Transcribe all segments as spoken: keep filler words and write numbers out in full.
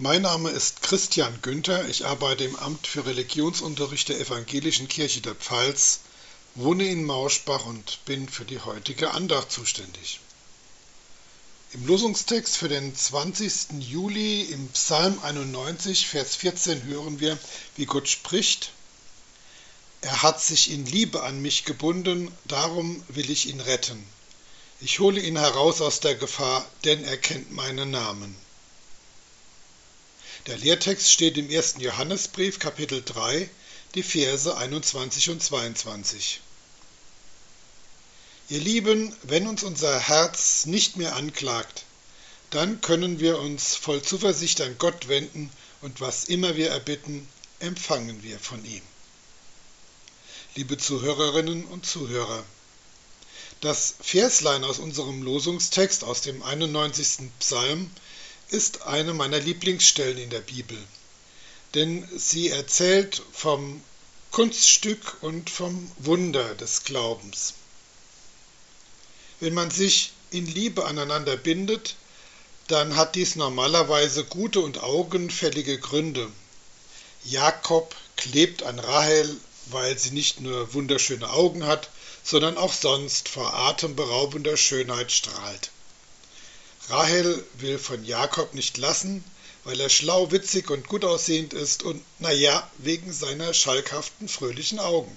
Mein Name ist Christian Günther, ich arbeite im Amt für Religionsunterricht der Evangelischen Kirche der Pfalz, wohne in Mauschbach und bin für die heutige Andacht zuständig. Im Losungstext für den zwanzigsten Juli im Psalm einundneunzig, Vers vierzehn hören wir, wie Gott spricht: Er hat sich in Liebe an mich gebunden, darum will ich ihn retten. Ich hole ihn heraus aus der Gefahr, denn er kennt meinen Namen. Der Lehrtext steht im ersten Johannesbrief, Kapitel drei, die Verse einundzwanzig und zweiundzwanzig. Ihr Lieben, wenn uns unser Herz nicht mehr anklagt, dann können wir uns voll Zuversicht an Gott wenden und was immer wir erbitten, empfangen wir von ihm. Liebe Zuhörerinnen und Zuhörer, das Verslein aus unserem Losungstext aus dem einundneunzigsten Psalm ist eine meiner Lieblingsstellen in der Bibel, denn sie erzählt vom Kunststück und vom Wunder des Glaubens. Wenn man sich in Liebe aneinander bindet, dann hat dies normalerweise gute und augenfällige Gründe. Jakob klebt an Rahel, weil sie nicht nur wunderschöne Augen hat, sondern auch sonst vor atemberaubender Schönheit strahlt. Rahel will von Jakob nicht lassen, weil er schlau, witzig und gut aussehend ist und, naja, wegen seiner schalkhaften, fröhlichen Augen.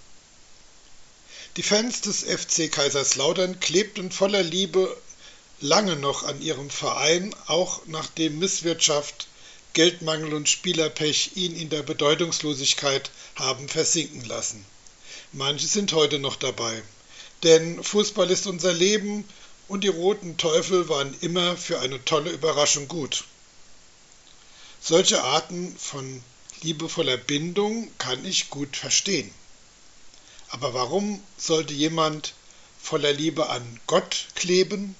Die Fans des F C Kaiserslautern klebten voller Liebe lange noch an ihrem Verein, auch nachdem Misswirtschaft, Geldmangel und Spielerpech ihn in der Bedeutungslosigkeit haben versinken lassen. Manche sind heute noch dabei, denn Fußball ist unser Leben und die Roten Teufel waren immer für eine tolle Überraschung gut. Solche Arten von liebevoller Bindung kann ich gut verstehen. Aber warum sollte jemand voller Liebe an Gott kleben?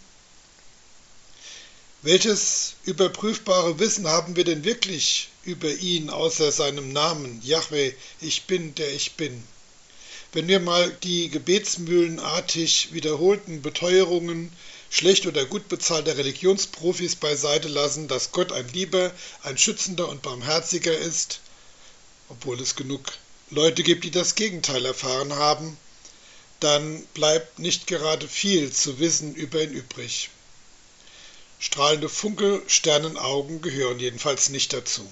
Welches überprüfbare Wissen haben wir denn wirklich über ihn außer seinem Namen, Jahwe, ich bin, der ich bin? Wenn wir mal die gebetsmühlenartig wiederholten Beteuerungen schlecht oder gut bezahlter Religionsprofis beiseite lassen, dass Gott ein lieber, ein schützender und barmherziger ist, obwohl es genug Leute gibt, die das Gegenteil erfahren haben, dann bleibt nicht gerade viel zu wissen über ihn übrig. Strahlende Funkelsternenaugen gehören jedenfalls nicht dazu.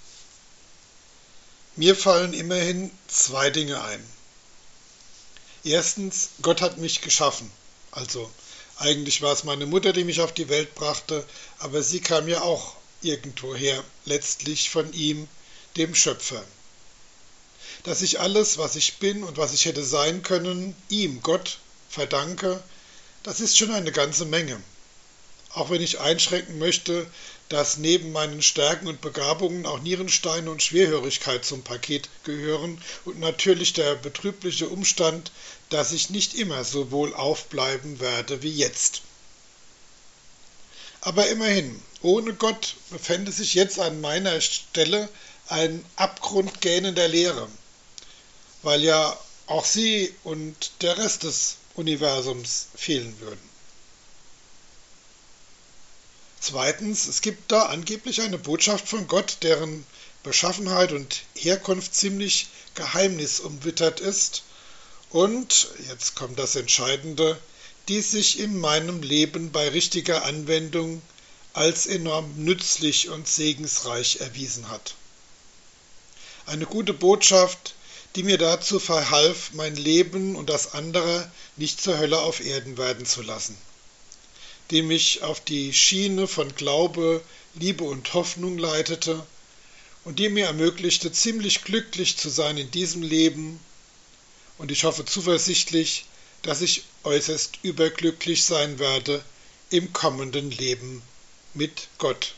Mir fallen immerhin zwei Dinge ein. Erstens, Gott hat mich geschaffen. Also eigentlich war es meine Mutter, die mich auf die Welt brachte, aber sie kam ja auch irgendwoher, letztlich von ihm, dem Schöpfer. Dass ich alles, was ich bin und was ich hätte sein können, ihm, Gott, verdanke, das ist schon eine ganze Menge. Auch wenn ich einschränken möchte, dass neben meinen Stärken und Begabungen auch Nierensteine und Schwerhörigkeit zum Paket gehören und natürlich der betrübliche Umstand, dass ich nicht immer so wohlauf bleiben werde wie jetzt. Aber immerhin, ohne Gott befände sich jetzt an meiner Stelle ein Abgrund gähnender Leere, weil ja auch sie und der Rest des Universums fehlen würden. Zweitens, es gibt da angeblich eine Botschaft von Gott, deren Beschaffenheit und Herkunft ziemlich geheimnisumwittert ist und, jetzt kommt das Entscheidende, die sich in meinem Leben bei richtiger Anwendung als enorm nützlich und segensreich erwiesen hat. Eine gute Botschaft, die mir dazu verhalf, mein Leben und das anderer nicht zur Hölle auf Erden werden zu lassen, die mich auf die Schiene von Glaube, Liebe und Hoffnung leitete und die mir ermöglichte, ziemlich glücklich zu sein in diesem Leben und ich hoffe zuversichtlich, dass ich äußerst überglücklich sein werde im kommenden Leben mit Gott.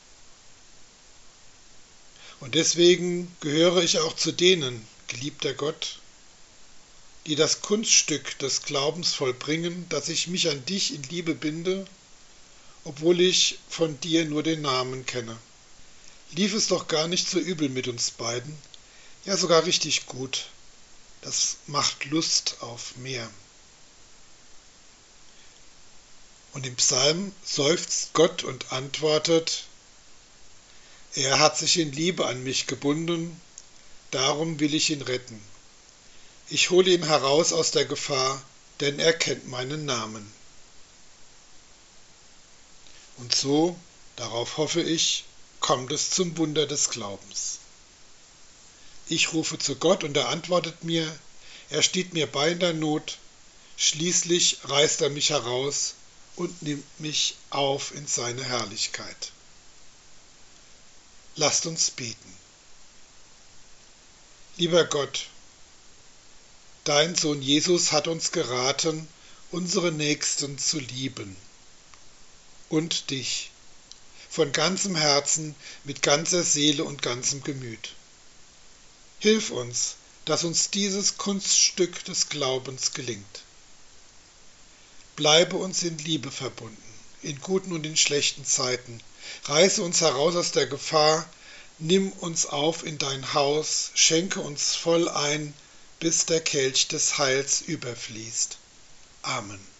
Und deswegen gehöre ich auch zu denen, geliebter Gott, die das Kunststück des Glaubens vollbringen, dass ich mich an dich in Liebe binde, obwohl ich von dir nur den Namen kenne. Lief es doch gar nicht so übel mit uns beiden, ja sogar richtig gut. Das macht Lust auf mehr. Und im Psalm seufzt Gott und antwortet: Er hat sich in Liebe an mich gebunden, darum will ich ihn retten. Ich hole ihn heraus aus der Gefahr, denn er kennt meinen Namen. Und so, darauf hoffe ich, kommt es zum Wunder des Glaubens. Ich rufe zu Gott und er antwortet mir, er steht mir bei in der Not, schließlich reißt er mich heraus und nimmt mich auf in seine Herrlichkeit. Lasst uns beten. Lieber Gott, dein Sohn Jesus hat uns geraten, unsere Nächsten zu lieben und dich von ganzem Herzen, mit ganzer Seele und ganzem Gemüt. Hilf uns, dass uns dieses Kunststück des Glaubens gelingt. Bleibe uns in Liebe verbunden, in guten und in schlechten Zeiten. Reiße uns heraus aus der Gefahr, nimm uns auf in dein Haus, schenke uns voll ein, bis der Kelch des Heils überfließt. Amen.